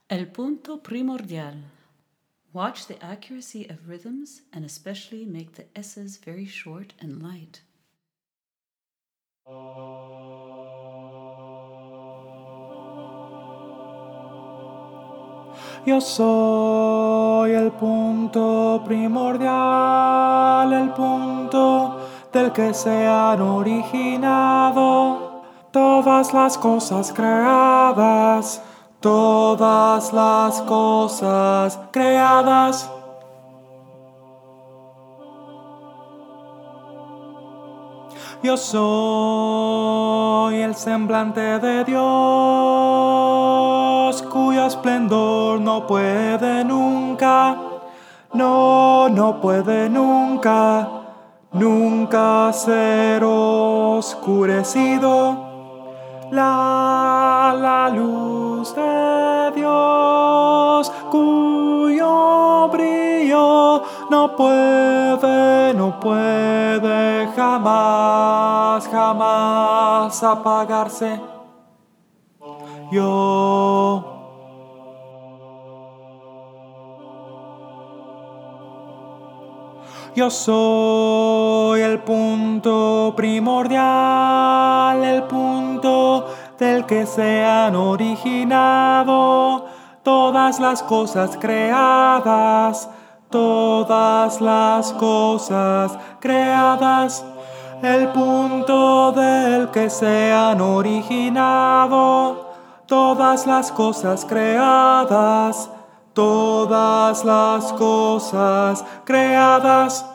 El punto primordial. Watch the accuracy of rhythms and especially make the S's very short and light. Yo soy el punto primordial, el punto del que se han originado todas las cosas creadas, todas las cosas creadas. Yo soy el semblante de Dios, cuyo esplendor no puede nunca, no puede nunca, nunca ser oscurecido. La luz de Dios, cuyo brillo no puede jamás, jamás apagarse. Yo soy el punto primordial, el punto del que se han originado todas las cosas creadas, todas las cosas creadas. El punto del que se han originado todas las cosas creadas, todas las cosas creadas.